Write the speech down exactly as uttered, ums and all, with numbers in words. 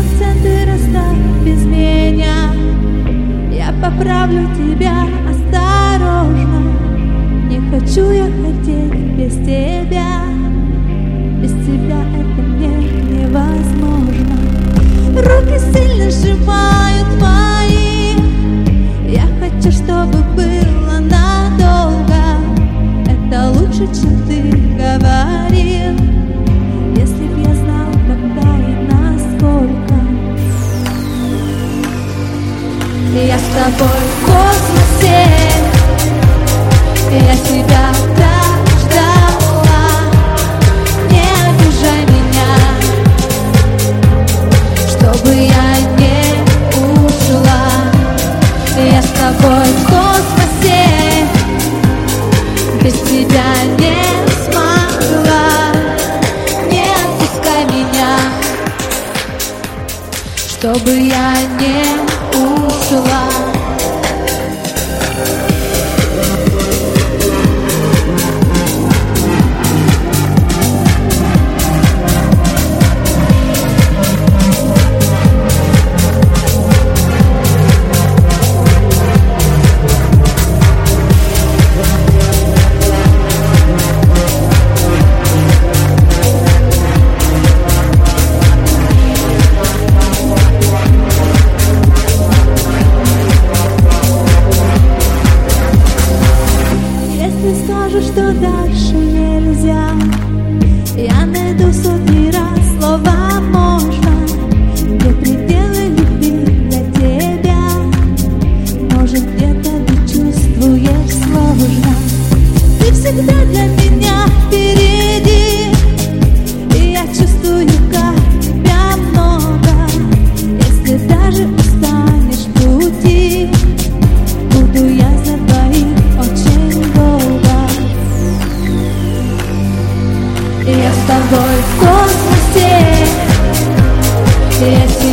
проценты расставь без меня. Я поправлю тебя осторожно. Не хочу я хотеть без тебя. Без тебя это мне невозможно. Руки сильно сжимают мои. Я хочу, чтобы было надолго. Это лучше, чем ты говорил. Если б я знал, когда и насколько. Я с тобой в космосе. Я тебя так ждала. Не обижай меня, чтобы я не ушла. Я с тобой в космосе. Без тебя не смогла. Не отпускай меня, чтобы я не ушла. Скажу, что дальше нельзя. Я найду сотни раз слова можно. Где пределы любви для тебя. Может, где-то ты чувствуешь сложно. Ты всегда для меня впереди. И я чувствую, как тебя много. Если даже устанешь в пути, буду я за двоих очень долго. Я с тобой в космосе. Я